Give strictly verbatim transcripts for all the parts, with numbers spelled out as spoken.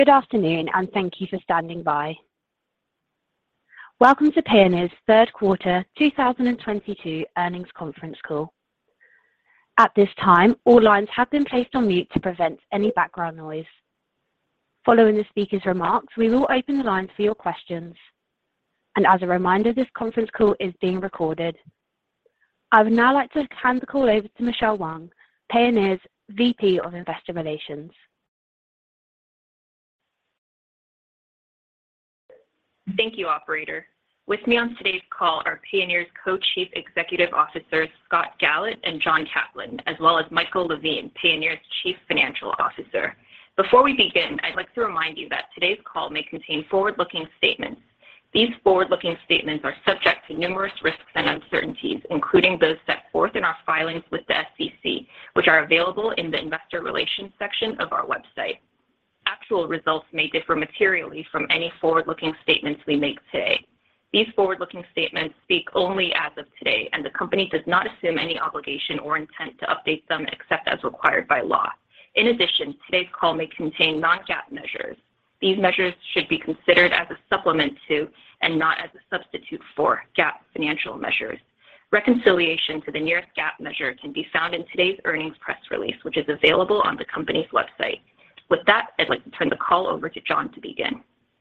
Good afternoon, and thank you for standing by. Welcome to Payoneer's third quarter two thousand twenty-two earnings conference call. At this time, all lines have been placed on mute to prevent any background noise. Following the speaker's remarks, we will open the lines for your questions. And as a reminder, this conference call is being recorded. I would now like to hand the call over to Michelle Wang, Payoneer's V P of Investor Relations. Thank you, operator. With me on today's call are Payoneer's Co-Chief Executive Officers, Scott Galit and John Caplan, as well as Michael Levine, Payoneer's Chief Financial Officer. Before we begin, I'd like to remind you that today's call may contain forward-looking statements. These forward-looking statements are subject to numerous risks and uncertainties, including those set forth in our filings with the S E C, which are available in the Investor Relations section of our website. Actual results may differ materially from any forward-looking statements we make today. These forward-looking statements speak only as of today, and the company does not assume any obligation or intent to update them except as required by law. In addition, today's call may contain non-GAAP measures. These measures should be considered as a supplement to and not as a substitute for GAAP financial measures. Reconciliation to the nearest GAAP measure can be found in today's earnings press release, which is available on the company's website. With that, I'd like to turn the call over to John to begin.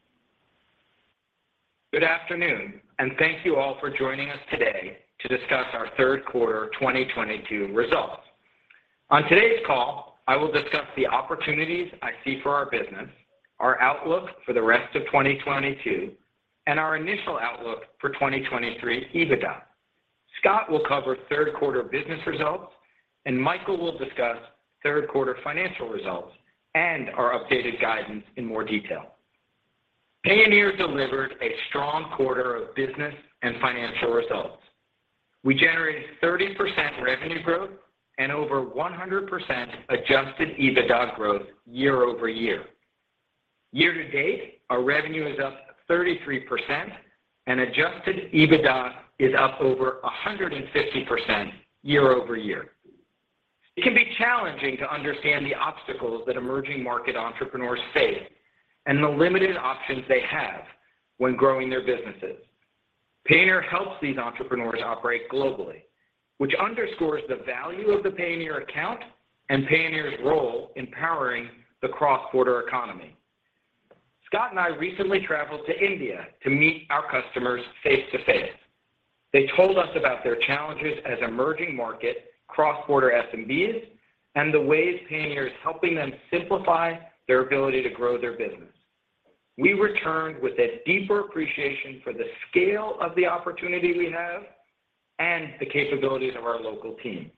Good afternoon, and thank you all for joining us today to discuss our third quarter twenty twenty-two results. On today's call, I will discuss the opportunities I see for our business, our outlook for the rest of twenty twenty-two, and our initial outlook for twenty twenty-three EBITDA. Scott will cover third quarter business results, and Michael will discuss third quarter financial results and our updated guidance in more detail. Payoneer delivered a strong quarter of business and financial results. We generated thirty percent revenue growth and over one hundred percent adjusted EBITDA growth year over year. Year to date, our revenue is up thirty-three percent and adjusted EBITDA is up over one hundred fifty percent year over year. It can be challenging to understand the obstacles that emerging market entrepreneurs face and the limited options they have when growing their businesses. Payoneer helps these entrepreneurs operate globally, which underscores the value of the Payoneer account and Payoneer's role in powering the cross-border economy. Scott and I recently traveled to India to meet our customers face to face. They told us about their challenges as emerging market cross-border S M Bs and the ways Payoneer is helping them simplify their ability to grow their business. We returned with a deeper appreciation for the scale of the opportunity we have and the capabilities of our local team.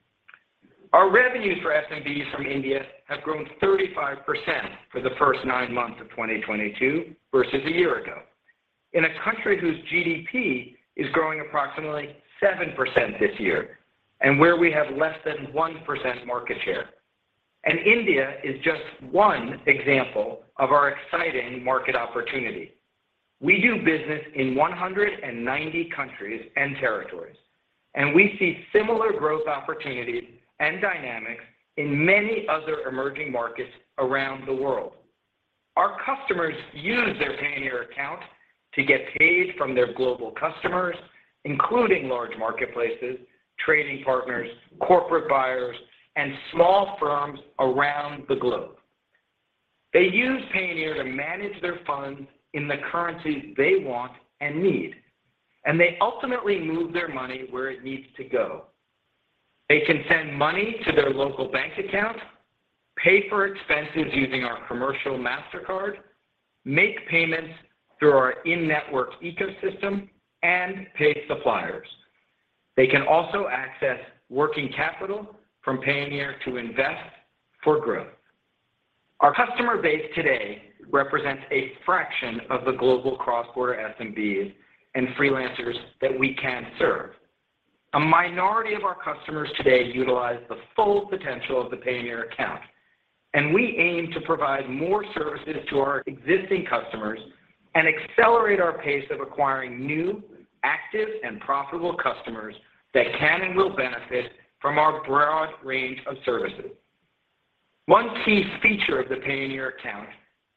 Our revenues for S M Bs from India have grown thirty-five percent for the first nine months of twenty twenty-two versus a year ago, in a country whose G D P is growing approximately seven percent this year, and where we have less than one percent market share. And India is just one example of our exciting market opportunity. We do business in one hundred ninety countries and territories, and we see similar growth opportunities and dynamics in many other emerging markets around the world. Our customers use their Payoneer account to get paid from their global customers, including large marketplaces, trading partners, corporate buyers, and small firms around the globe. They use Payoneer to manage their funds in the currencies they want and need, and they ultimately move their money where it needs to go. They can send money to their local bank account, pay for expenses using our commercial MasterCard, make payments through our in-network ecosystem, and pay suppliers. They can also access working capital from Payoneer to invest for growth. Our customer base today represents a fraction of the global cross-border S M Bs and freelancers that we can serve. A minority of our customers today utilize the full potential of the Payoneer account, and we aim to provide more services to our existing customers and accelerate our pace of acquiring new, active, and profitable customers that can and will benefit from our broad range of services. One key feature of the Payoneer account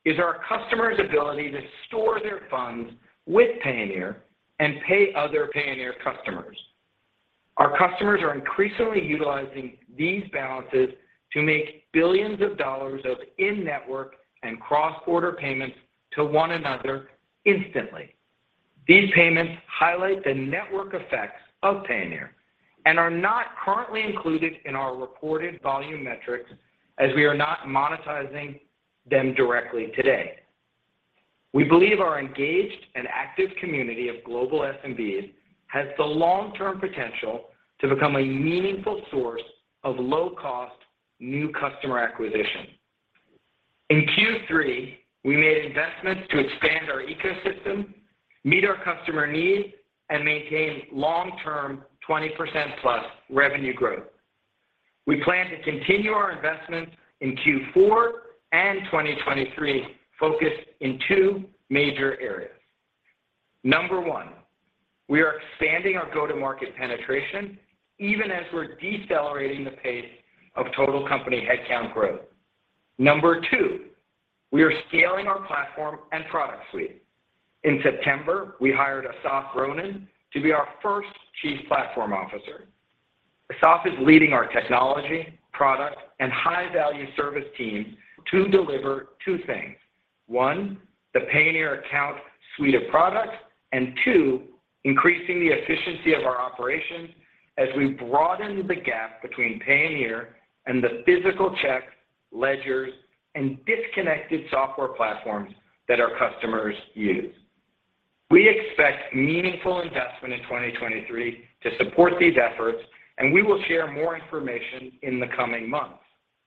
is our customers' ability to store their funds with Payoneer and pay other Payoneer customers. Our customers are increasingly utilizing these balances to make billions of dollars of in-network and cross-border payments to one another instantly. These payments highlight the network effects of Payoneer and are not currently included in our reported volume metrics as we are not monetizing them directly today. We believe our engaged and active community of global S M Bs has the long-term potential to become a meaningful source of low-cost new customer acquisition. In Q three, we made investments to expand our ecosystem, meet our customer needs, and maintain long-term twenty percent plus revenue growth. We plan to continue our investments in Q four and twenty twenty-three focused in two major areas. Number one, we are expanding our go-to-market penetration even as we're decelerating the pace of total company headcount growth. Number two, we are scaling our platform and product suite. In September, we hired Asaf Ronen to be our first Chief Platform Officer. Asaf is leading our technology, product, and high-value service teams to deliver two things. One, the Payoneer account suite of products, and two, increasing the efficiency of our operations as we broaden the gap between Payoneer and the physical checks, ledgers, and disconnected software platforms that our customers use. We expect meaningful investment in twenty twenty-three to support these efforts, and we will share more information in the coming months.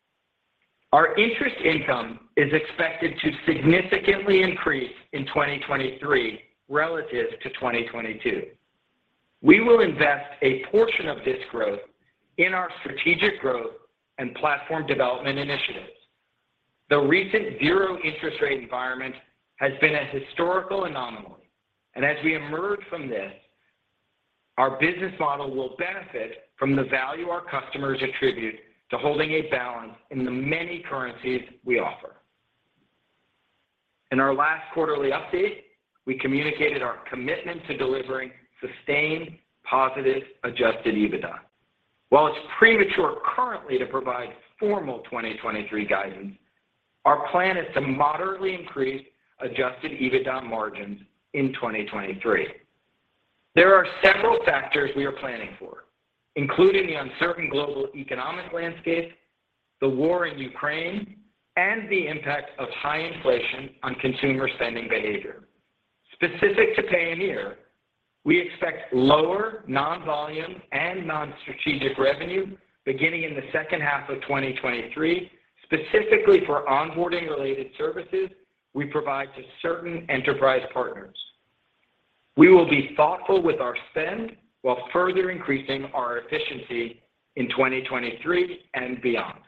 Our interest income is expected to significantly increase in twenty twenty-three relative to twenty twenty-two. We will invest a portion of this growth in our strategic growth and platform development initiatives. The recent zero interest rate environment has been a historical anomaly, and as we emerge from this, our business model will benefit from the value our customers attribute to holding a balance in the many currencies we offer. In our last quarterly update, we communicated our commitment to delivering sustained positive adjusted EBITDA. While it's premature currently to provide formal twenty twenty-three guidance, our plan is to moderately increase adjusted EBITDA margins in twenty twenty-three. There are several factors we are planning for, including the uncertain global economic landscape, the war in Ukraine, and the impact of high inflation on consumer spending behavior. Specific to Payoneer, we expect lower non-volume and non-strategic revenue beginning in the second half of twenty twenty-three, specifically for onboarding-related services we provide to certain enterprise partners. We will be thoughtful with our spend while further increasing our efficiency in twenty twenty-three and beyond.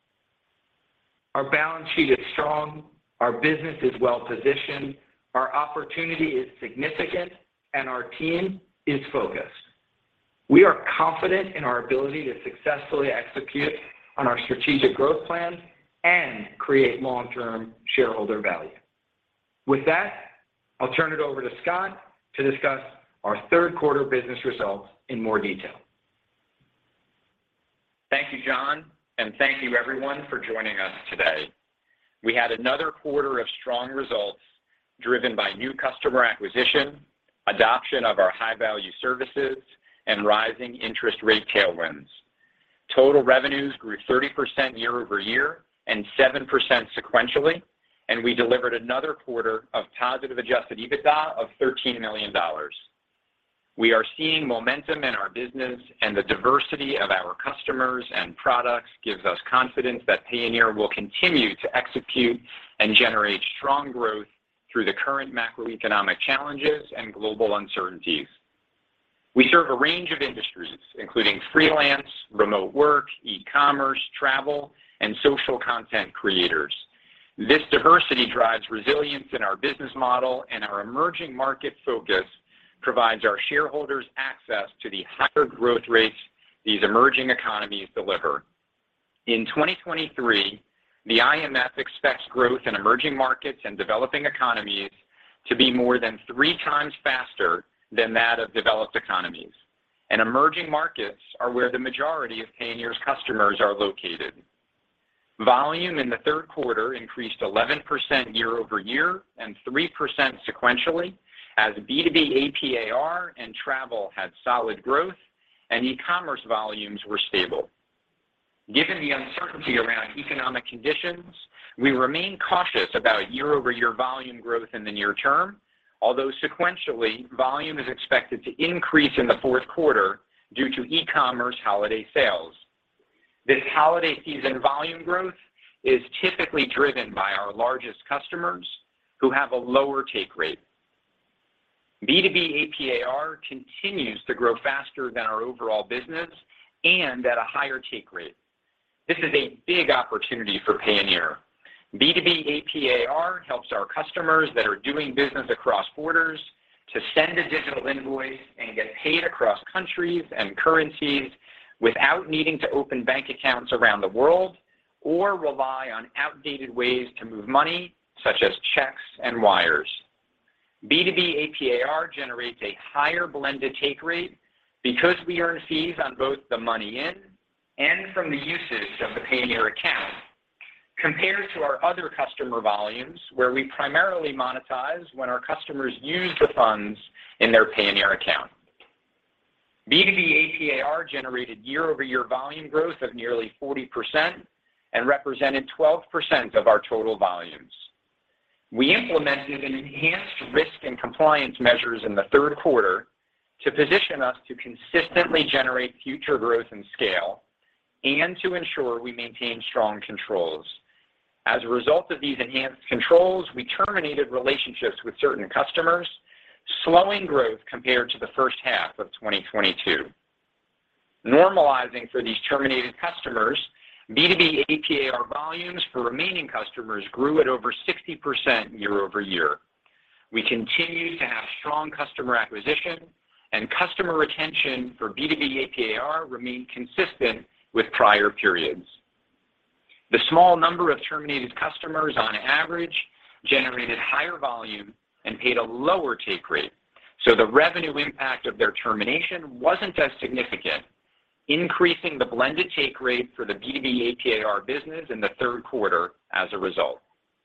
Our balance sheet is strong, our business is well-positioned, our opportunity is significant, and our team is focused. We are confident in our ability to successfully execute on our strategic growth plan and create long-term shareholder value. With that, I'll turn it over to Scott to discuss our third quarter business results in more detail. Thank you, John, and thank you everyone for joining us today. We had another quarter of strong results driven by new customer acquisition, adoption of our high-value services, and rising interest rate tailwinds. Total revenues grew thirty percent year-over-year and seven percent sequentially, and we delivered another quarter of positive adjusted EBITDA of thirteen million dollars. We are seeing momentum in our business, and the diversity of our customers and products gives us confidence that Payoneer will continue to execute and generate strong growth through the current macroeconomic challenges and global uncertainties. We serve a range of industries, including freelance, remote work, e-commerce, travel, and social content creators. This diversity drives resilience in our business model, and our emerging market focus provides our shareholders access to the higher growth rates these emerging economies deliver. In twenty twenty-three, The I M F expects growth in emerging markets and developing economies to be more than three times faster than that of developed economies. And emerging markets are where the majority of Payoneer's customers are located. Volume in the third quarter increased eleven percent year over year and three percent sequentially as B two B A P A R and travel had solid growth and e-commerce volumes were stable. Given the uncertainty around economic conditions, we remain cautious about year-over-year volume growth in the near term, although sequentially, volume is expected to increase in the fourth quarter due to e-commerce holiday sales. This holiday season volume growth is typically driven by our largest customers who have a lower take rate. B two B A P A R continues to grow faster than our overall business and at a higher take rate. This is a big opportunity for Payoneer. B two B A P A R helps our customers that are doing business across borders to send a digital invoice and get paid across countries and currencies without needing to open bank accounts around the world or rely on outdated ways to move money, such as checks and wires. B two B A P A R generates a higher blended take rate because we earn fees on both the money in and from the usage of the Payoneer account, compared to our other customer volumes where we primarily monetize when our customers use the funds in their Payoneer account. B two B A P A R generated year-over-year volume growth of nearly forty percent and represented twelve percent of our total volumes. We implemented enhanced risk and compliance measures in the third quarter to position us to consistently generate future growth and scale and to ensure we maintain strong controls. As a result of these enhanced controls, we terminated relationships with certain customers, slowing growth compared to the first half of twenty twenty-two. Normalizing for these terminated customers, B two B A P A R volumes for remaining customers grew at over sixty percent year over year. We continue to have strong customer acquisition, and customer retention for B two B A P A R remained consistent with prior periods. The small number of terminated customers on average generated higher volume and paid a lower take rate, so the revenue impact of their termination wasn't as significant, increasing the blended take rate for the B two B A P A R business in the third quarter as a result.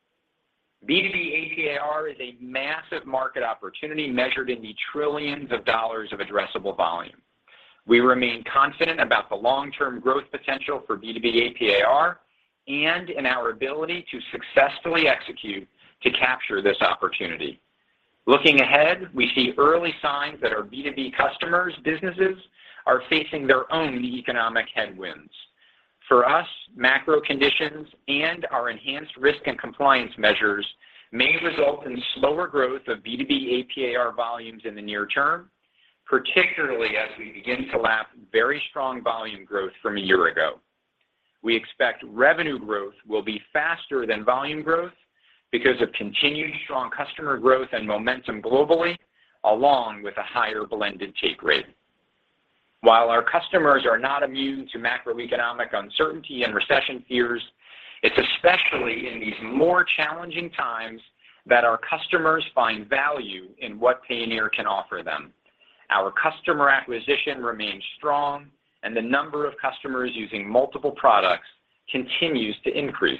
B two B A P A R is a massive market opportunity measured in the trillions of dollars of addressable volume. We remain confident about the long-term growth potential for B two B A P A R and in our ability to successfully execute to capture this opportunity. Looking ahead, we see early signs that our B two B customers' businesses are facing their own economic headwinds. For us, macro conditions and our enhanced risk and compliance measures may result in slower growth of B two B A P A R volumes in the near term, particularly as we begin to lap very strong volume growth from a year ago. We expect revenue growth will be faster than volume growth because of continued strong customer growth and momentum globally, along with a higher blended take rate. While our customers are not immune to macroeconomic uncertainty and recession fears, it's especially in these more challenging times that our customers find value in what Payoneer can offer them. Our customer acquisition remains strong, and the number of customers using multiple products continues to increase.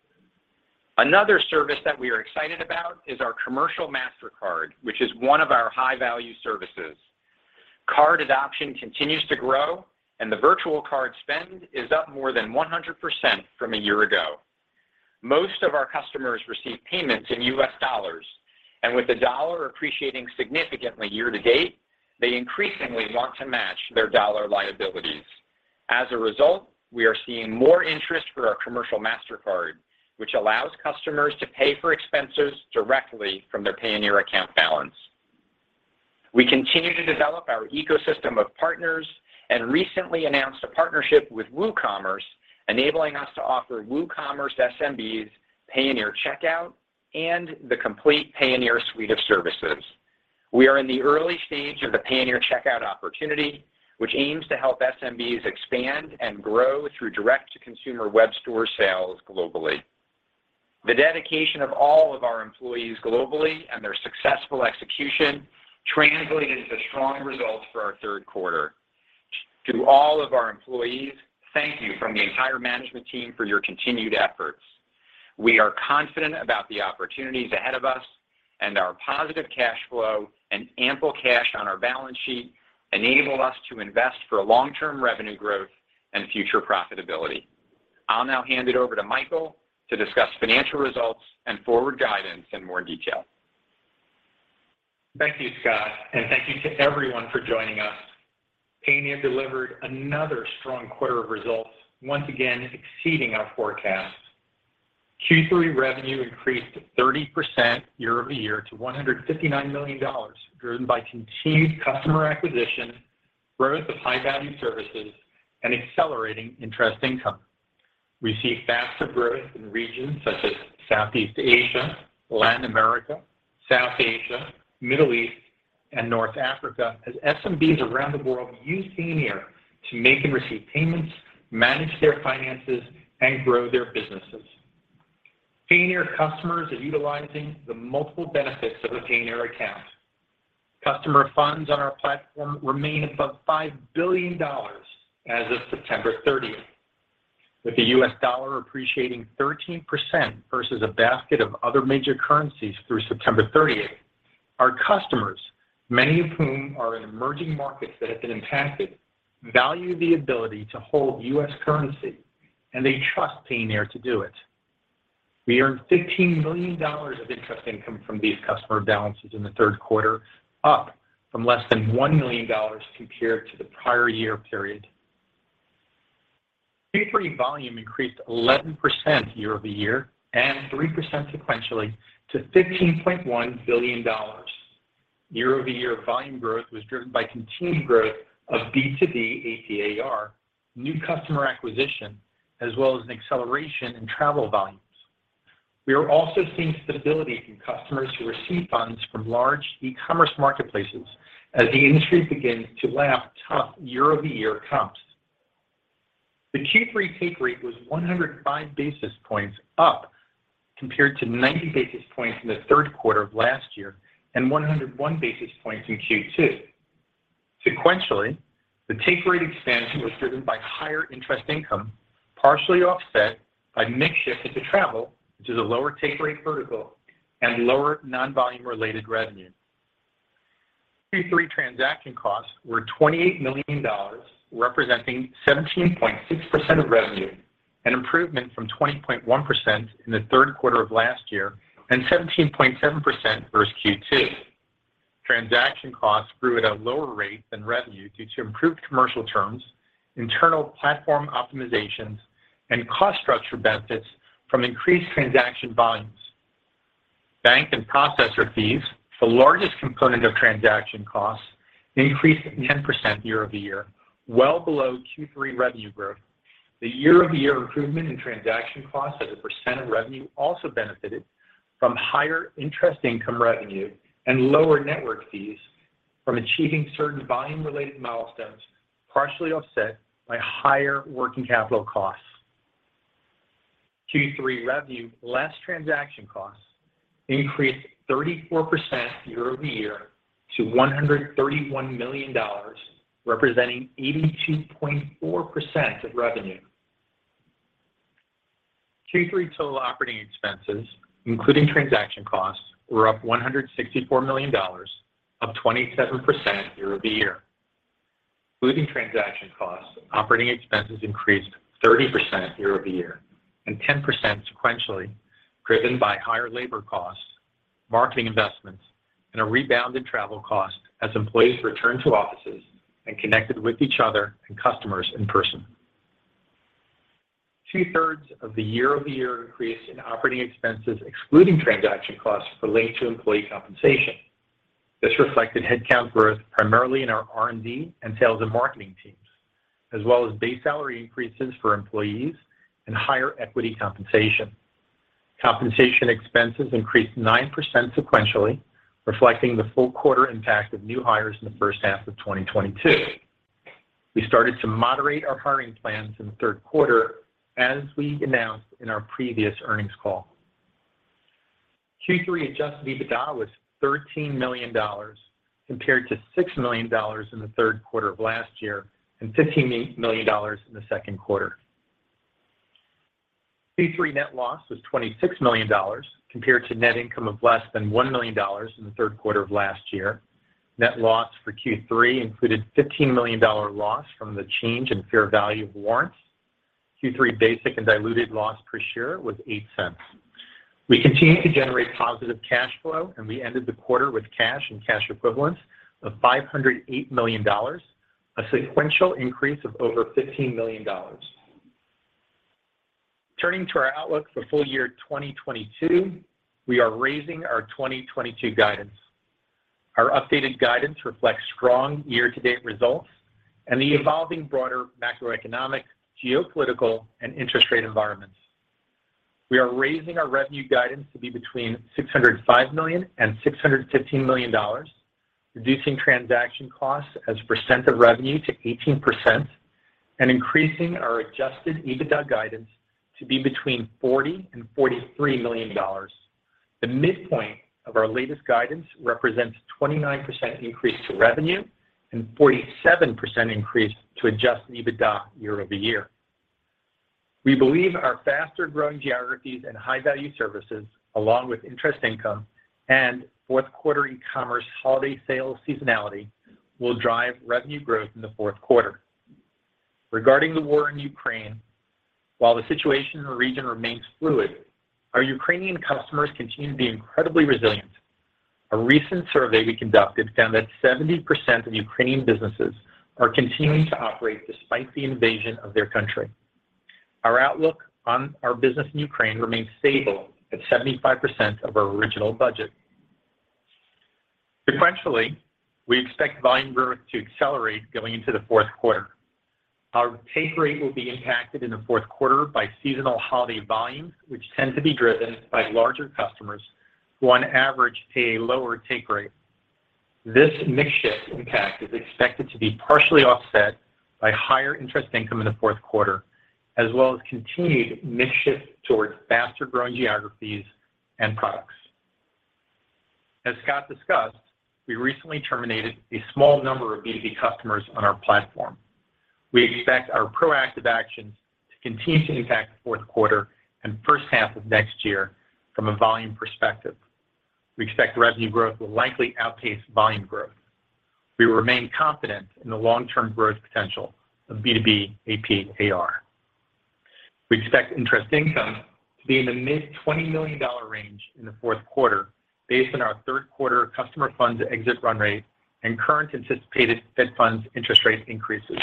Another service that we are excited about is our commercial MasterCard, which is one of our high-value services. Card adoption continues to grow, and the virtual card spend is up more than one hundred percent from a year ago. Most of our customers receive payments in U S dollars, and with the dollar appreciating significantly year to date, they increasingly want to match their dollar liabilities. As a result, we are seeing more interest for our commercial MasterCard, which allows customers to pay for expenses directly from their Payoneer account balance. We continue to develop our ecosystem of partners and recently announced a partnership with WooCommerce, enabling us to offer WooCommerce S M Bs Payoneer Checkout and the complete Payoneer suite of services. We are in the early stage of the Payoneer Checkout opportunity, which aims to help S M Bs expand and grow through direct-to-consumer web store sales globally. The dedication of all of our employees globally and their successful execution translated into strong results for our third quarter. To all of our employees, thank you from the entire management team for your continued efforts. We are confident about the opportunities ahead of us, and our positive cash flow and ample cash on our balance sheet enable us to invest for long-term revenue growth and future profitability. I'll now hand it over to Michael to discuss financial results and forward guidance in more detail. Thank you, Scott, and thank you to everyone for joining us. Payoneer delivered another strong quarter of results, once again exceeding our forecast. Q three revenue increased thirty percent year over year to one hundred fifty-nine million dollars, driven by continued customer acquisition, growth of high-value services, and accelerating interest income. We see faster growth in regions such as Southeast Asia, Latin America, South Asia, Middle East, and North Africa as S M Bs around the world use Payoneer to make and receive payments, manage their finances, and grow their businesses. Payoneer customers are utilizing the multiple benefits of a Payoneer account. Customer funds on our platform remain above five billion dollars as of September thirtieth. With the U S dollar appreciating thirteen percent versus a basket of other major currencies through September thirtieth, our customers, many of whom are in emerging markets that have been impacted, value the ability to hold U S currency, and they trust Payoneer to do it. We earned fifteen million dollars of interest income from these customer balances in the third quarter, up from less than one million dollars compared to the prior year period. Q three volume increased eleven percent year over year and three percent sequentially to fifteen point one billion dollars. Year over year volume growth was driven by continued growth of B two B A P A R, new customer acquisition, as well as an acceleration in travel volumes. We are also seeing stability from customers who receive funds from large e-commerce marketplaces as the industry begins to lap tough year-over-year comps. The Q three take rate was one hundred five basis points up compared to ninety basis points in the third quarter of last year and one hundred one basis points in Q two. Sequentially, the take rate expansion was driven by higher interest income, partially offset by mix shift into travel, which is a lower take rate vertical, and lower non-volume related revenue. Q three transaction costs were twenty-eight million dollars, representing seventeen point six percent of revenue, an improvement from twenty point one percent in the third quarter of last year and seventeen point seven percent versus Q two. Transaction costs grew at a lower rate than revenue due to improved commercial terms, internal platform optimizations, and cost structure benefits from increased transaction volumes. Bank and processor fees, the largest component of transaction costs, increased ten percent year over year, well below Q three revenue growth. The year-over-year improvement in transaction costs as a percent of revenue also benefited from higher interest income revenue and lower network fees from achieving certain volume-related milestones, partially offset by higher working capital costs. Q three revenue less transaction costs increased thirty-four percent year over year to one hundred thirty-one million dollars, representing eighty-two point four percent of revenue. Q three total operating expenses, including transaction costs, were up one hundred sixty-four million dollars, up twenty-seven percent year over year. Including transaction costs, operating expenses increased thirty percent year over year and ten percent sequentially, driven by higher labor costs, marketing investments, and a rebound in travel costs as employees returned to offices and connected with each other and customers in person. Two-thirds of the year-over-year increase in operating expenses, excluding transaction costs, relate to employee compensation. This reflected headcount growth primarily in our R and D and sales and marketing teams, as well as base salary increases for employees and higher equity compensation. Compensation expenses increased nine percent sequentially, reflecting the full quarter impact of new hires in the first half of twenty twenty-two. We started to moderate our hiring plans in the third quarter as we announced in our previous earnings call. Q three adjusted EBITDA was thirteen million dollars compared to six million dollars in the third quarter of last year and fifteen million dollars in the second quarter. Q three net loss was twenty-six million dollars compared to net income of less than one million dollars in the third quarter of last year. Net loss for Q three included fifteen million dollars loss from the change in fair value of warrants. Q three basic and diluted loss per share was eight cents. We continue to generate positive cash flow, and we ended the quarter with cash and cash equivalents of five hundred eight million dollars, a sequential increase of over fifteen million dollars. Turning to our outlook for full year twenty twenty-two, we are raising our twenty twenty-two guidance. Our updated guidance reflects strong year-to-date results and the evolving broader macroeconomic, geopolitical, and interest rate environments. We are raising our revenue guidance to be between six hundred five million dollars and six hundred fifteen million dollars, reducing transaction costs as a percent of revenue to eighteen percent, and increasing our adjusted EBITDA guidance to be between forty and forty-three million dollars. The midpoint of our latest guidance represents twenty-nine percent increase to revenue and forty-seven percent increase to adjusted EBITDA year over year. We believe our faster-growing geographies and high-value services, along with interest income and fourth quarter e-commerce holiday sales seasonality, will drive revenue growth in the fourth quarter. Regarding the war in Ukraine, while the situation in the region remains fluid, our Ukrainian customers continue to be incredibly resilient. A recent survey we conducted found that seventy percent of Ukrainian businesses are continuing to operate despite the invasion of their country. Our outlook on our business in Ukraine remains stable at seventy-five percent of our original budget. Sequentially, we expect volume growth to accelerate going into the fourth quarter. Our take rate will be impacted in the fourth quarter by seasonal holiday volumes, which tend to be driven by larger customers who on average pay a lower take rate. This mix shift impact is expected to be partially offset by higher interest income in the fourth quarter, as well as continued mix shift towards faster-growing geographies and products. As Scott discussed, we recently terminated a small number of B two B customers on our platform. We expect our proactive actions to continue to impact the fourth quarter and first half of next year from a volume perspective. We expect revenue growth will likely outpace volume growth. We remain confident in the long-term growth potential of B two B A P A R. We expect interest income to be in the mid twenty million dollars range in the fourth quarter based on our third quarter customer funds exit run rate and current anticipated Fed funds interest rate increases.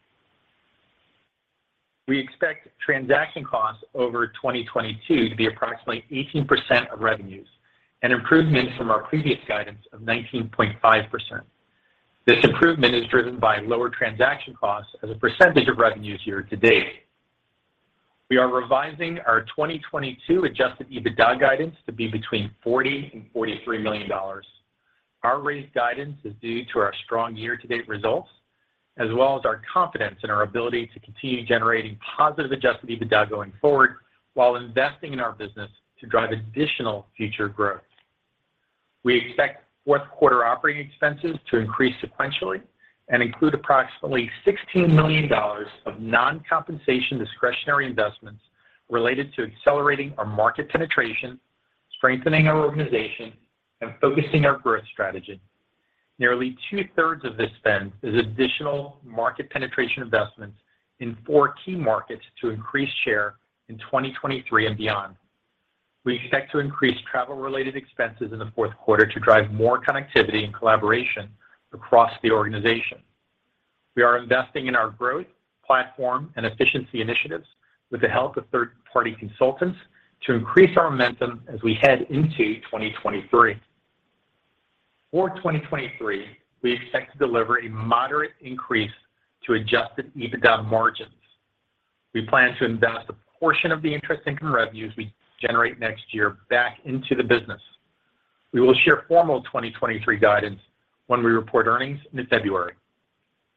We expect transaction costs over twenty twenty-two to be approximately eighteen percent of revenues, an improvement from our previous guidance of nineteen point five percent. This improvement is driven by lower transaction costs as a percentage of revenues year to date. We are revising our twenty twenty-two adjusted EBITDA guidance to be between forty and forty-three million dollars. Our raised guidance is due to our strong year-to-date results, as well as our confidence in our ability to continue generating positive adjusted EBITDA going forward while investing in our business to drive additional future growth. We expect fourth quarter operating expenses to increase sequentially and include approximately sixteen million dollars of non-compensation discretionary investments related to accelerating our market penetration, strengthening our organization, and focusing our growth strategy. Nearly two-thirds of this spend is additional market penetration investments in four key markets to increase share in twenty twenty-three and beyond. We expect to increase travel-related expenses in the fourth quarter to drive more connectivity and collaboration across the organization. We are investing in our growth, platform, and efficiency initiatives with the help of third-party consultants to increase our momentum as we head into twenty twenty-three. For twenty twenty-three, we expect to deliver a moderate increase to adjusted EBITDA margins. We plan to invest a portion of the interest income revenues we generate next year back into the business. We will share formal twenty twenty-three guidance when we report earnings in February.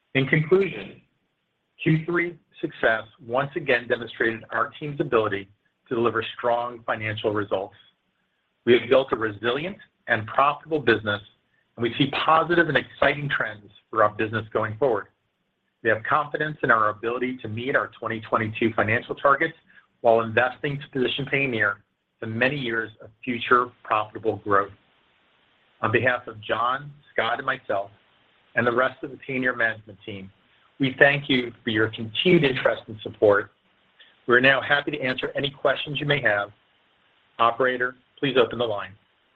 In conclusion, Q three success once again demonstrated our team's ability to deliver strong financial results. We have built a resilient and profitable business, and we see positive and exciting trends for our business going forward. We have confidence in our ability to meet our twenty twenty-two financial targets while investing to position Payoneer for many years of future profitable growth. On behalf of John, Scott, and myself, and the rest of the Payoneer management team, we thank you for your continued interest and support. We're now happy to answer any questions you may have. Operator, please open the line.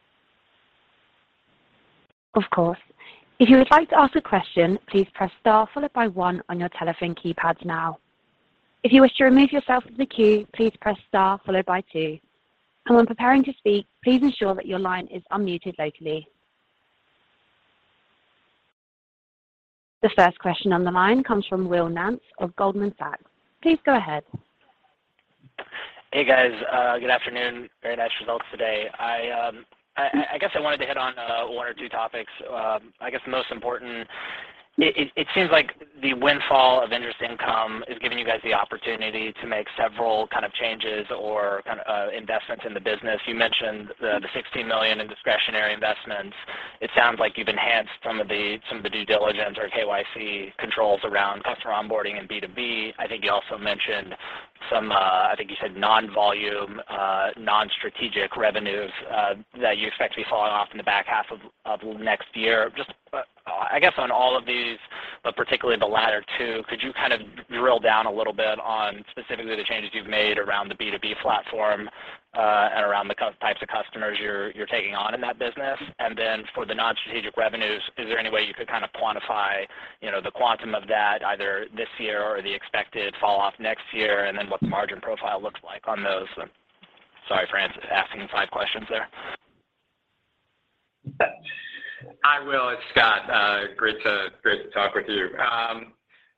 Of course. If you would like to ask a question, please press star followed by one on your telephone keypads now. If you wish to remove yourself from the queue, please press star followed by two. And when preparing to speak, please ensure that your line is unmuted locally. The first question on the line comes from Will Nance of Goldman Sachs. Please go ahead. Hey guys, uh, good afternoon. Very nice results today. I, um, I, I guess I wanted to hit on uh, one or two topics. Um, I guess the most important. It, it, it seems like the windfall of interest income is giving you guys the opportunity to make several kind of changes or kind of uh, investments in the business. You mentioned the, the sixteen million dollars in discretionary investments. It sounds like you've enhanced some of the some of the due diligence or K Y C controls around customer onboarding and B two B. I think you also mentioned some, uh, I think you said non-volume, uh, non-strategic revenues uh, that you expect to be falling off in the back half of, of next year. Just, uh, I guess on all of these, but particularly the latter two, could you kind of drill down a little bit on specifically the changes you've made around the B two B platform uh, and around the types of customers you're you're taking on in that business? And then for the non-strategic revenues, is there any way you could kind of quantify, you know, the quantum of that either this year or the expected fall off next year, and then what the margin profile looks like on those? Sorry for asking five questions there. Hi, Will. It's Scott. Uh, great to great to talk with you. Um,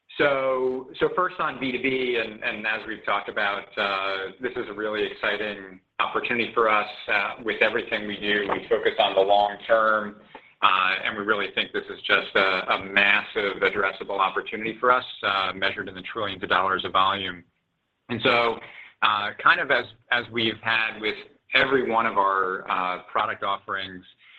so so first on B two B, and, and as we've talked about, uh, this is a really exciting opportunity for us. Uh, with everything we do, we focus on the long term, uh, and we really think this is just a, a massive addressable opportunity for us, uh, measured in the trillions of dollars of volume. And so, uh, kind of as as we've had with every one of our uh, product offerings.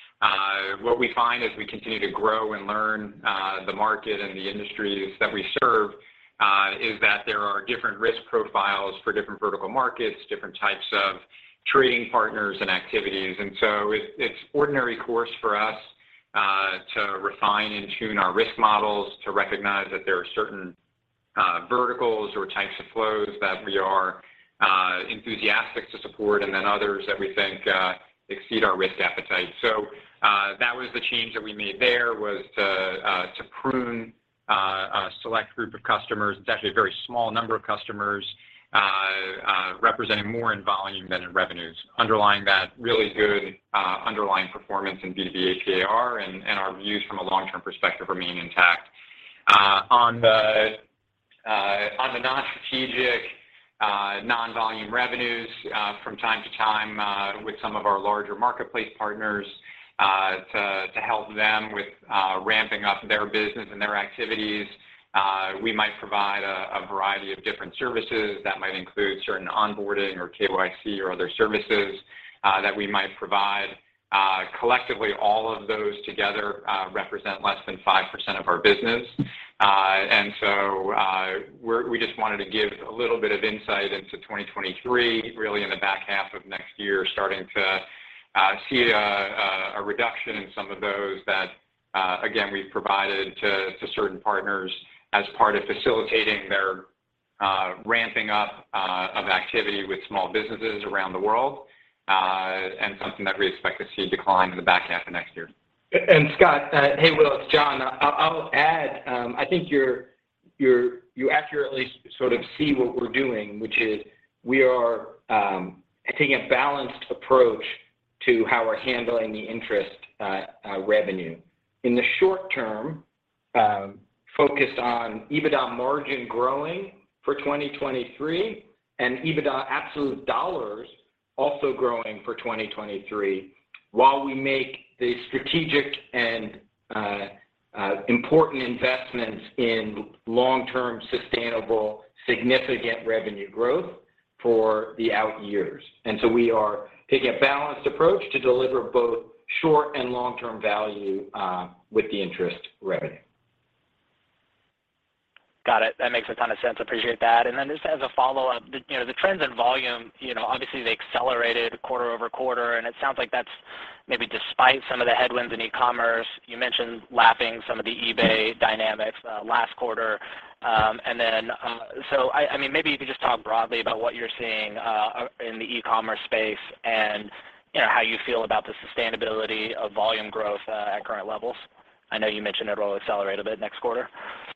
Uh, what we find as we continue to grow and learn uh, the market and the industries that we serve uh, is that there are different risk profiles for different vertical markets, different types of trading partners and activities. And so it, it's ordinary course for us uh, to refine and tune our risk models, to recognize that there are certain uh, verticals or types of flows that we are uh, enthusiastic to support, and then others that we think uh, exceed our risk appetite. So uh, that was the change that we made there, was to, uh, to prune uh, a select group of customers. It's actually a very small number of customers, uh, uh, representing more in volume than in revenues. Underlying that, really good uh, underlying performance in B two B A P A R, and, and our views from a long-term perspective remain intact. Uh, on the uh, on the non-strategic, Uh, non-volume revenues uh, from time to time uh, with some of our larger marketplace partners uh, to, to help them with uh, ramping up their business and their activities. Uh, we might provide a, a variety of different services that might include certain onboarding or K Y C or other services uh, that we might provide. Uh, collectively, all of those together uh, represent less than five percent of our business. Uh, and so uh, we're, we just wanted to give a little bit of insight into twenty twenty-three, really in the back half of next year, starting to uh, see a, a, a reduction in some of those that, uh, again, we've provided to, to certain partners as part of facilitating their uh, ramping up uh, of activity with small businesses around the world, uh, and something that we expect to see decline in the back half of next year. And Scott, uh, hey Will, it's John. I'll, I'll add. Um, I think you're you're you accurately sort of see what we're doing, which is we are um, taking a balanced approach to how we're handling the interest uh, uh, revenue. In the short term, um, focused on EBITDA margin growing for twenty twenty-three and EBITDA absolute dollars also growing for twenty twenty-three, while we make the strategic and uh, uh, important investments in long-term, sustainable, significant revenue growth for the out years. And so we are taking a balanced approach to deliver both short and long-term value uh, with the interest revenue. Got it. That makes a ton of sense. Appreciate that. And then just as a follow-up, the, you know, the trends in volume, you know, obviously they accelerated quarter over quarter, and it sounds like that's maybe despite some of the headwinds in e-commerce. You mentioned lapping some of the eBay dynamics uh, last quarter. Um, and then, uh, so I, I mean, maybe you could just talk broadly about what you're seeing uh, in the e-commerce space and, you know, how you feel about the sustainability of volume growth uh, at current levels. I know you mentioned it will accelerate a bit next quarter.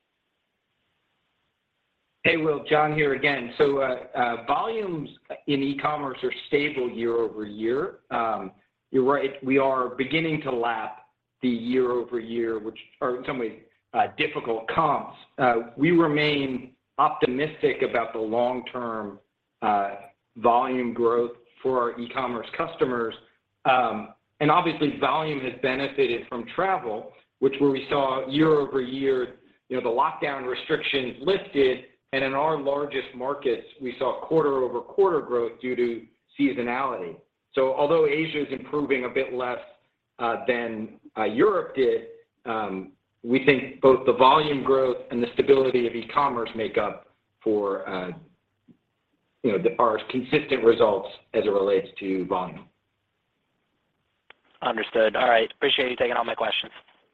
Hey, Will, John here again. So uh, uh, volumes in e-commerce are stable year over year. Um, you're right, we are beginning to lap the year over year, which are in some ways uh, difficult comps. Uh, we remain optimistic about the long-term uh, volume growth for our e-commerce customers. Um, and obviously volume has benefited from travel, which where we saw year over year, you know, the lockdown restrictions lifted. And in our largest markets, we saw quarter over quarter growth due to seasonality. So although Asia is improving a bit less uh, than uh, Europe did, um, we think both the volume growth and the stability of e-commerce make up for uh, you know, the, our consistent results as it relates to volume. Understood. All right. Appreciate you taking all my questions.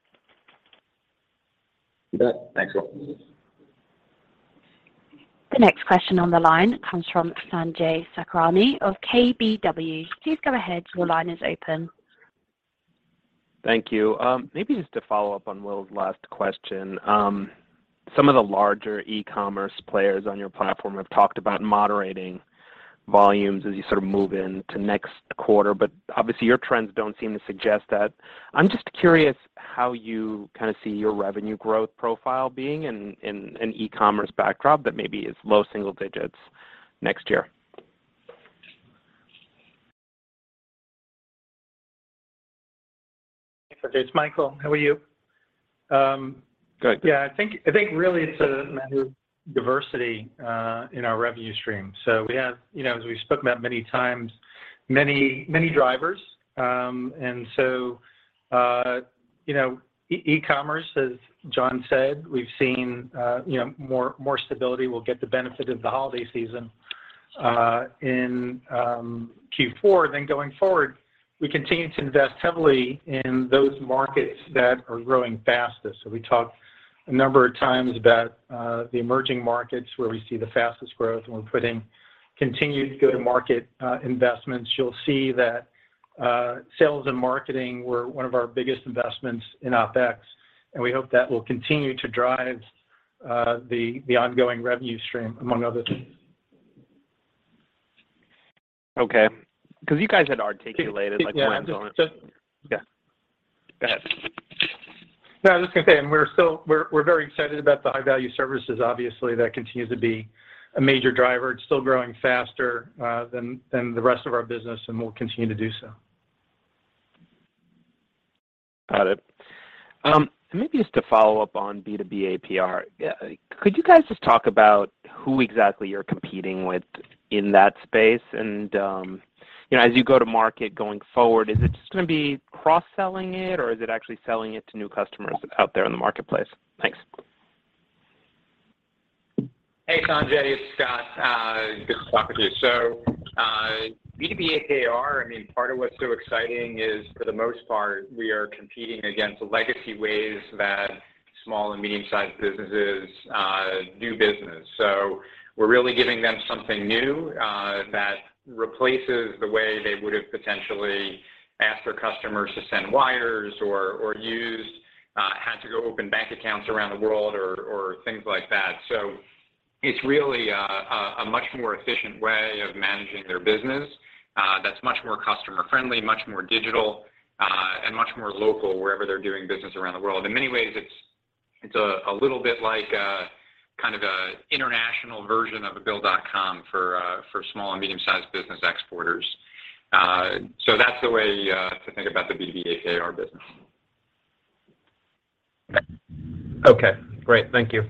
You bet. Thanks, Will. The next question on the line comes from Sanjay Sakhrani of K B W. Please go ahead. Your line is open. Thank you. Um, maybe just to follow up on Will's last question, um, some of the larger e-commerce players on your platform have talked about moderating volumes as you sort of move into next quarter, but obviously your trends don't seem to suggest that. I'm just curious how you kind of see your revenue growth profile being in, in an e-commerce backdrop that maybe is low single digits next year. It's Michael. How are you? Um, Good. Yeah, I think I think really it's a matter of diversity uh, in our revenue stream. So we have, you know, as we've spoken about many times, many many drivers, um, and so uh, you know, e- e-commerce, as John said, we've seen uh, you know more more stability. We'll get the benefit of the holiday season uh, in um, Q four. Then going forward, we continue to invest heavily in those markets that are growing fastest. So we talked a number of times about uh, the emerging markets where we see the fastest growth, and we're putting continued go-to-market uh, investments. You'll see that uh, sales and marketing were one of our biggest investments in OpEx, and we hope that will continue to drive uh, the, the ongoing revenue stream, among other things. Okay. Because you guys had articulated like yeah, when just, going. just, yeah. Go ahead. No, I was just going to say, and we're still we're we're very excited about the high value services. Obviously, that continues to be a major driver. It's still growing faster uh, than than the rest of our business, and we'll continue to do so. Got it. Um, and maybe just to follow up on B two B A P R, could you guys just talk about who exactly you're competing with in that space? And um, you know, as you go to market going forward, is it just going to be cross-selling it, or is it actually selling it to new customers out there in the marketplace? Thanks. Hey, Sanjay, it's Scott. Uh, good to talk with you. So uh, B two B A P R, I mean, part of what's so exciting is, for the most part, we are competing against legacy ways that small and medium-sized businesses uh, do business. So we're really giving them something new uh, that replaces the way they would have potentially asked their customers to send wires or, or used, uh, had to go open bank accounts around the world or, or things like that. So it's really a, a, a much more efficient way of managing their business uh, that's much more customer friendly, much more digital, uh, and much more local wherever they're doing business around the world. In many ways, it's it's a, a little bit like a, kind of an international version of a Bill dot com for uh, for small and medium-sized business exporters. Uh, so that's the way uh, to think about the B two B A P R business. Okay, great. Thank you.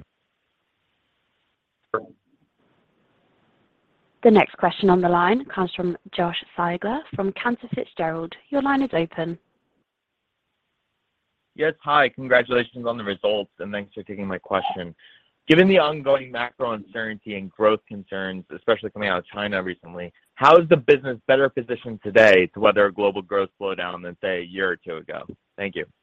The next question on the line comes from Josh Siegler from Cantor Fitzgerald. Your line is open. Yes, hi. Congratulations on the results, and thanks for taking my question. Given the ongoing macro uncertainty and growth concerns, especially coming out of China recently, how is the business better positioned today to weather a global growth slowdown than, say, a year or two ago? Thank you.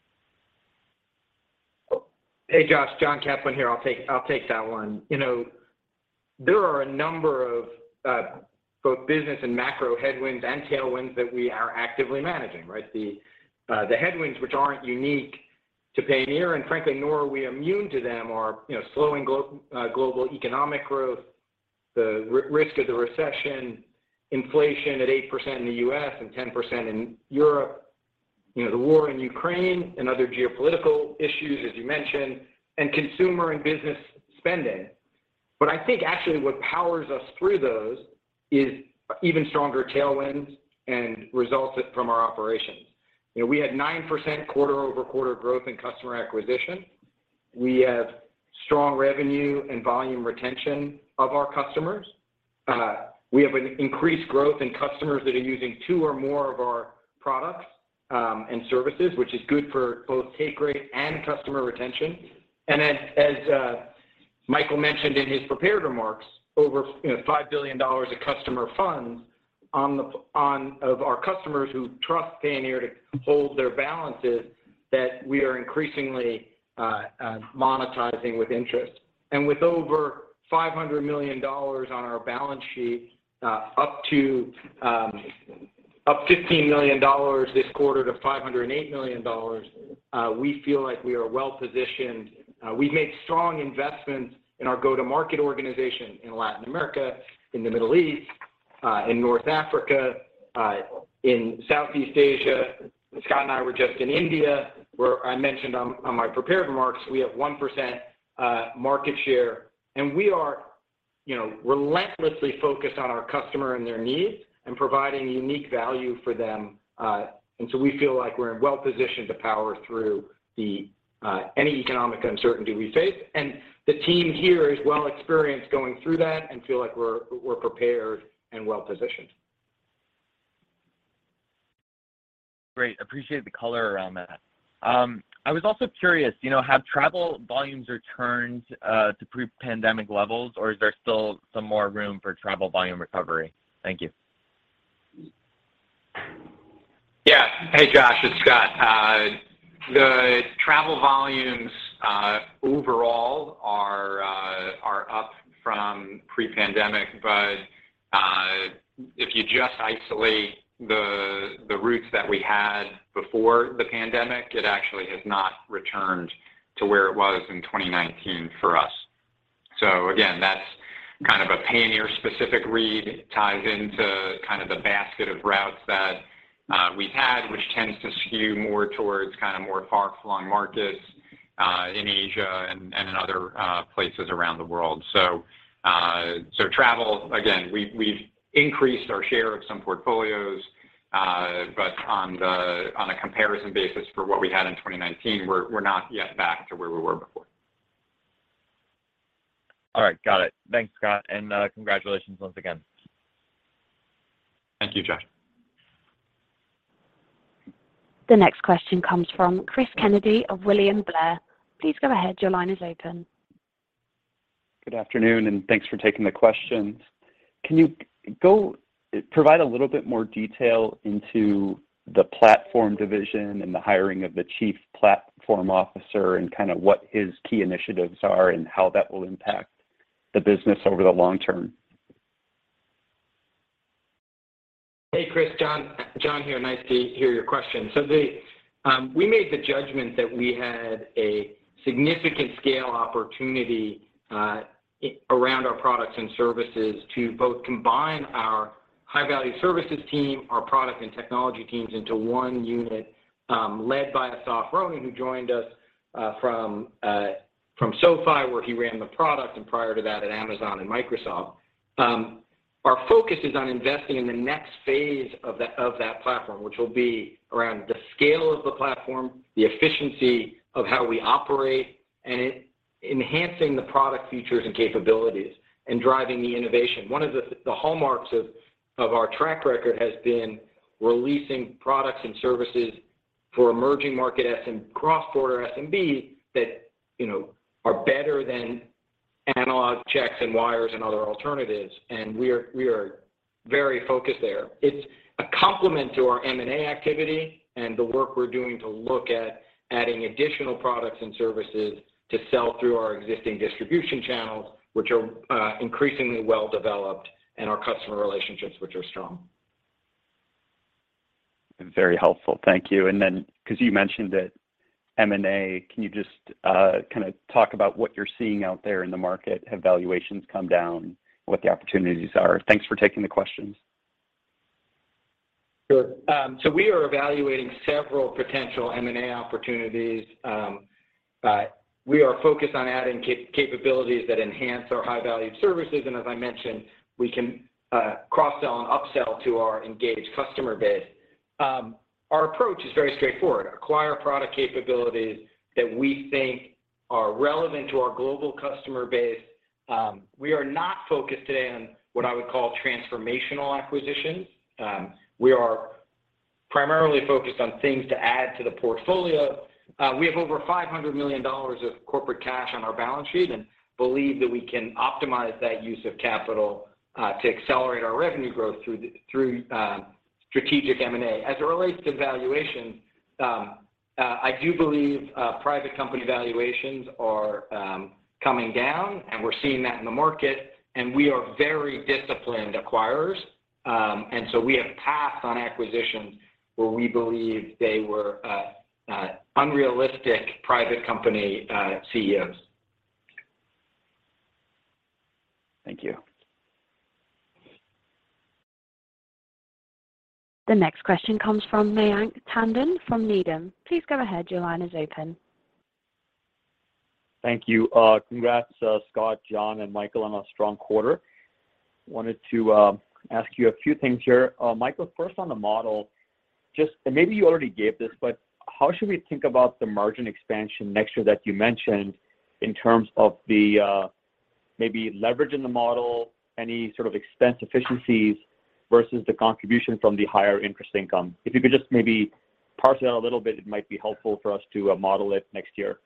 Hey, Josh, John Kaplan here. I'll take I'll take that one. You know, there are a number of uh, both business and macro headwinds and tailwinds that we are actively managing, right? The uh, the headwinds, which aren't unique to Payoneer, and frankly, nor are we immune to them, are you know slowing glo- uh, global economic growth, the r- risk of the recession, inflation at eight percent in the U S and ten percent in Europe, you know, the war in Ukraine and other geopolitical issues, as you mentioned, and consumer and business spending. But I think actually what powers us through those is even stronger tailwinds and results from our operations. You know, we had nine percent quarter-over-quarter growth in customer acquisition. We have strong revenue and volume retention of our customers. Uh, we have an increased growth in customers that are using two or more of our products um, and services, which is good for both take rate and customer retention. And as, as uh, Michael mentioned in his prepared remarks, over you know, five billion dollars of customer funds on the on of our customers who trust Payoneer to hold their balances that we are increasingly uh, uh, monetizing with interest. And with over five hundred million dollars on our balance sheet, uh, up to um, up fifteen million dollars this quarter to five hundred eight million dollars, uh, we feel like we are well positioned. Uh, we've made strong investments in our go-to-market organization in Latin America, in the Middle East, uh, in North Africa, uh, in Southeast Asia. Scott and I were just in India, where I mentioned on, on my prepared remarks, we have one percent uh, market share, and we are, you know, relentlessly focused on our customer and their needs and providing unique value for them. Uh, and so we feel like we're well positioned to power through the uh, any economic uncertainty we face. And the team here is well experienced going through that and feel like we're we're prepared and well positioned. Great. Appreciate the color around that. Um, I was also curious, you know, have travel volumes returned uh, to pre-pandemic levels, or is there still some more room for travel volume recovery? Thank you. Yeah. Hey, Josh, it's Scott. Uh, the travel volumes uh, overall are uh, are up from pre-pandemic, but uh, if you just isolate the the routes that we had before the pandemic, it actually has not returned to where it was in twenty nineteen for us. So again, that's kind of a Payoneer-specific read, ties into kind of the basket of routes that uh, we've had, which tends to skew more towards kind of more far-flung markets uh, in Asia and, and in other uh, places around the world. So, uh, so travel, again, we, we've increased our share of some portfolios, uh, but on the on a comparison basis for what we had in twenty nineteen, we're we're not yet back to where we were before. All right, got it. Thanks, Scott, and uh, congratulations once again. Thank you, Josh. The next question comes from Chris Kennedy of William Blair. Please go ahead. Your line is open. Good afternoon, and thanks for taking the questions. Can you go provide a little bit more detail into the platform division and the hiring of the chief platform officer and kind of what his key initiatives are and how that will impact the business over the long term? Hey, Chris, John, John here. Nice to hear your question. So the um, we made the judgment that we had a significant scale opportunity uh, around our products and services to both combine our high-value services team, our product and technology teams into one unit, um, led by Asaf Ronen, who joined us uh, from uh, from SoFi, where he ran the product, and prior to that at Amazon and Microsoft. Um, our focus is on investing in the next phase of that of that platform, which will be around the scale of the platform, the efficiency of how we operate and it, enhancing the product features and capabilities and driving the innovation. One of the, the hallmarks of, of our track record has been releasing products and services for emerging market S M cross-border S M B that, you know, are better than analog checks and wires and other alternatives, and we are we are very focused there. It's a complement to our M and A activity and the work we're doing to look at adding additional products and services to sell through our existing distribution channels, which are uh, increasingly well developed, and our customer relationships, which are strong. Very helpful, thank you. And then, because you mentioned that M and A, can you just uh, kind of talk about what you're seeing out there in the market? Have valuations come down? What the opportunities are? Thanks for taking the questions. Sure. Um, so we are evaluating several potential M and A opportunities. Um, uh, we are focused on adding cap- capabilities that enhance our high-valued services, and as I mentioned, we can uh, cross-sell and upsell to our engaged customer base. Um, our approach is very straightforward. Acquire product capabilities that we think are relevant to our global customer base. Um, we are not focused today on what I would call transformational acquisitions. Um, we are primarily focused on things to add to the portfolio. Uh, we have over five hundred million dollars of corporate cash on our balance sheet and believe that we can optimize that use of capital uh, to accelerate our revenue growth through, the, through um, strategic M and A. As it relates to valuation, um, uh, I do believe uh, private company valuations are um, coming down, and we're seeing that in the market, and we are very disciplined acquirers, um, and so we have passed on acquisitions where we believe they were uh, uh, unrealistic private company uh, C E Os. Thank you. The next question comes from Mayank Tandon from Needham. Please go ahead. Your line is open. Thank you. Uh, congrats, uh, Scott, John, and Michael on a strong quarter. Wanted to uh, ask you a few things here. Uh, Michael, first on the model, just and maybe you already gave this, but how should we think about the margin expansion next year that you mentioned in terms of the uh, maybe leverage in the model, any sort of expense efficiencies versus the contribution from the higher interest income? If you could just maybe parse it out a little bit, it might be helpful for us to uh, model it next year.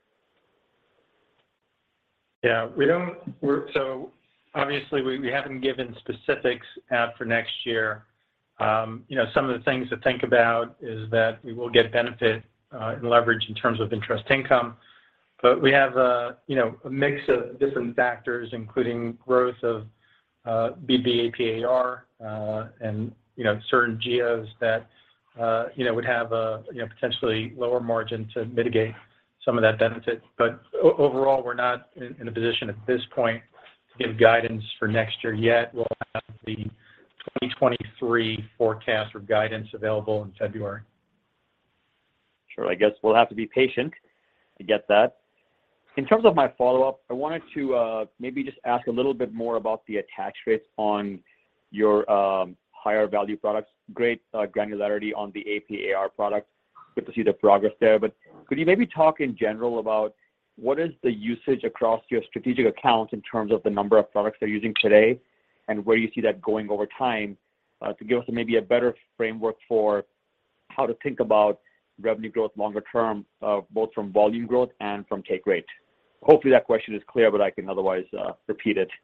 Yeah, we don't, we're, so obviously we, we haven't given specifics out for next year. Um, you know, some of the things to think about is that we will get benefit uh, and leverage in terms of interest income, but we have a, you know, a mix of different factors, including growth of uh, B two B A P A R uh, and, you know, certain geos that, uh, you know, would have a, you know, potentially lower margin to mitigate some of that benefit. But o- overall, we're not in, in a position at this point to give guidance for next year yet. We'll have the twenty twenty-three forecast or guidance available in February. Sure, I guess we'll have to be patient to get that. In terms of my follow-up, I wanted to uh, maybe just ask a little bit more about the attach rates on your um, higher value products. Great uh, granularity on the A P A R product. Good to see the progress there, but could you maybe talk in general about what is the usage across your strategic accounts in terms of the number of products they're using today and where you see that going over time uh, to give us maybe a better framework for how to think about revenue growth longer term, uh, both from volume growth and from take rate? Hopefully that question is clear, but I can otherwise uh, repeat it.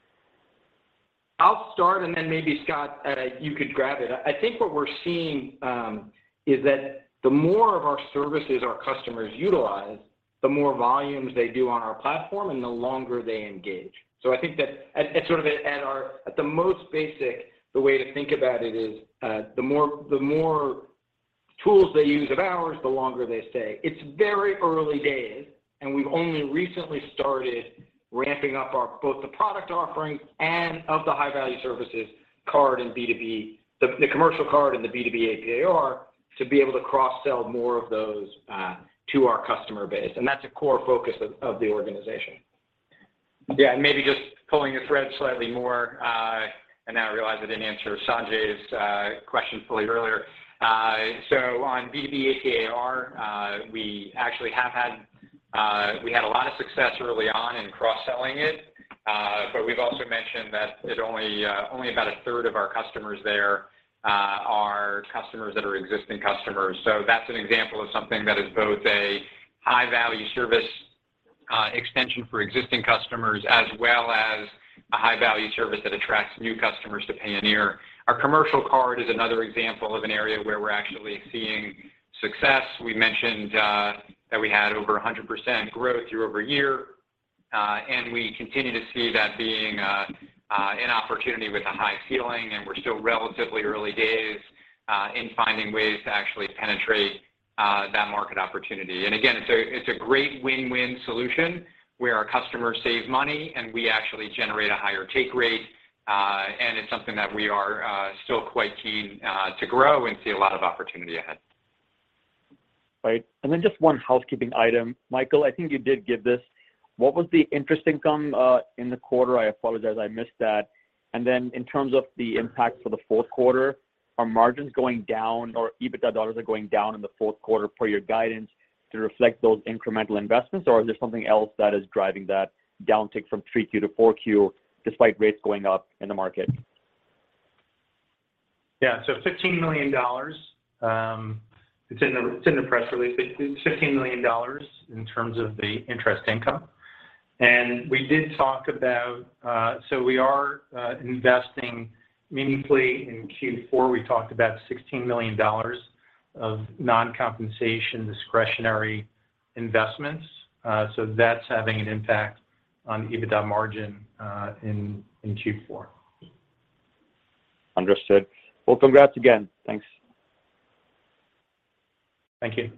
I'll start, and then maybe, Scott, uh, you could grab it. I think what we're seeing um, is that the more of our services our customers utilize, the more volumes they do on our platform and the longer they engage. So I think that at, at sort of at our at the most basic, the way to think about it is uh, the more the more tools they use of ours, the longer they stay. It's very early days, and we've only recently started ramping up our both the product offerings and of the high value services, card and B two B, the, the commercial card and the B two B A P A R, to be able to cross-sell more of those uh, to our customer base. And that's a core focus of, of the organization. Yeah, and maybe just pulling the thread slightly more, uh, and now I realize I didn't answer Sanjay's uh, question fully earlier. Uh, so on B two B A P A R, uh, we actually have had Uh, we had a lot of success early on in cross-selling it, uh, but we've also mentioned that it only uh, only about a third of our customers there uh, are customers that are existing customers. So that's an example of something that is both a high-value service uh, extension for existing customers as well as a high-value service that attracts new customers to Payoneer. Our commercial card is another example of an area where we're actually seeing success. We mentioned uh, that we had over one hundred percent growth year over year, uh, and we continue to see that being uh, uh, an opportunity with a high ceiling, and we're still relatively early days uh, in finding ways to actually penetrate uh, that market opportunity. And again, it's a, it's a great win-win solution where our customers save money and we actually generate a higher take rate, uh, and it's something that we are uh, still quite keen uh, to grow and see a lot of opportunity ahead. Right. And then just one housekeeping item. Michael, I think you did give this. What was the interest income uh, in the quarter? I apologize, I missed that. And then in terms of the impact for the fourth quarter, are margins going down or EBITDA dollars are going down in the fourth quarter per your guidance to reflect those incremental investments, or is there something else that is driving that downtick from three Q to four Q despite rates going up in the market? Yeah, so fifteen million dollars. Um, it's in the it's in the press release. It's fifteen million dollars in terms of the interest income, and we did talk about. Uh, so we are uh, investing meaningfully in Q four. We talked about sixteen million dollars of non-compensation discretionary investments. Uh, so that's having an impact on EBITDA margin uh, in in Q four. Understood. Well, congrats again. Thanks. Thank you.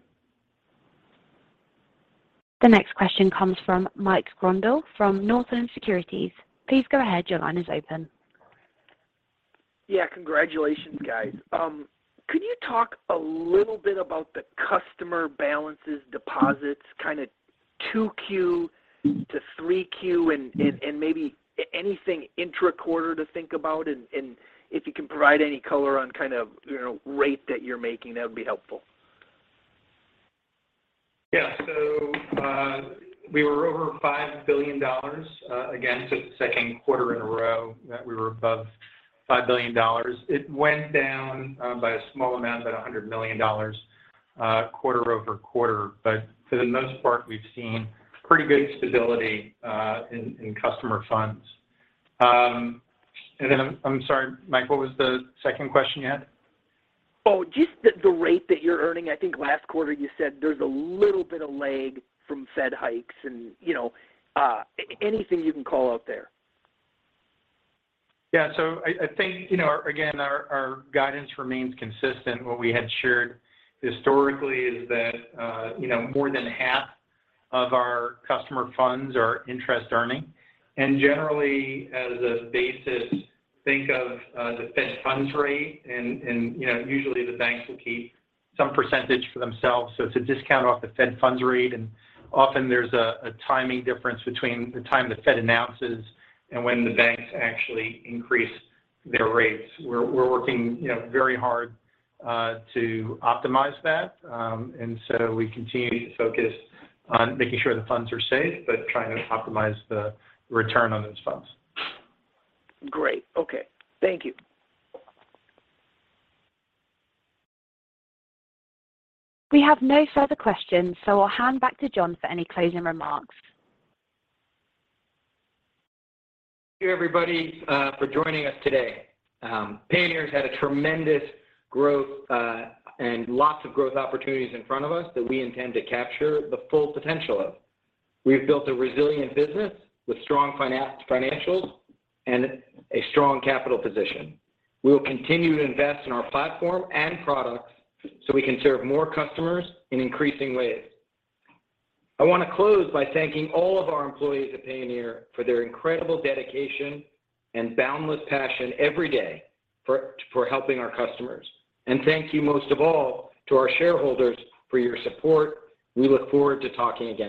The next question comes from Mike Grondahl from Northland Securities. Please go ahead. Your line is open. Yeah, congratulations, guys. Um, could you talk a little bit about the customer balances, deposits, kind of two Q to three Q, and, and, and maybe anything intra-quarter to think about, and, and if you can provide any color on kind of, you know, rate that you're making, that would be helpful. Yeah, so uh, we were over five billion dollars. Uh, again, so the second quarter in a row that we were above five billion dollars. It went down uh, by a small amount, about one hundred million dollars uh, quarter over quarter. But for the most part, we've seen pretty good stability uh, in, in customer funds. Um, and then I'm, I'm sorry, Mike, what was the second question you had? Oh, just the, the rate that you're earning. I think last quarter you said there's a little bit of lag from Fed hikes, and, you know, uh, anything you can call out there. Yeah, so I, I think, you know, our, again, our, our guidance remains consistent. What we had shared historically is that, uh, you know, more than half of our customer funds are interest earning. And generally, as a basis, think of uh, the Fed funds rate, and, and, you know, usually the banks will keep some percentage for themselves. So it's a discount off the Fed funds rate, and often there's a, a timing difference between the time the Fed announces and when the banks actually increase their rates. We're, we're working, you know, very hard uh, to optimize that, um, and so we continue to focus on making sure the funds are safe, but trying to optimize the return on those funds. Great. Okay. Thank you. We have no further questions, so I'll hand back to John for any closing remarks. Thank you, everybody, uh, for joining us today. Um, Payoneer's had a tremendous growth uh, and lots of growth opportunities in front of us that we intend to capture the full potential of. We've built a resilient business with strong financials and a strong capital position. We will continue to invest in our platform and products so we can serve more customers in increasing ways. I want to close by thanking all of our employees at Payoneer for their incredible dedication and boundless passion every day for, for helping our customers. And thank you most of all to our shareholders for your support. We look forward to talking again.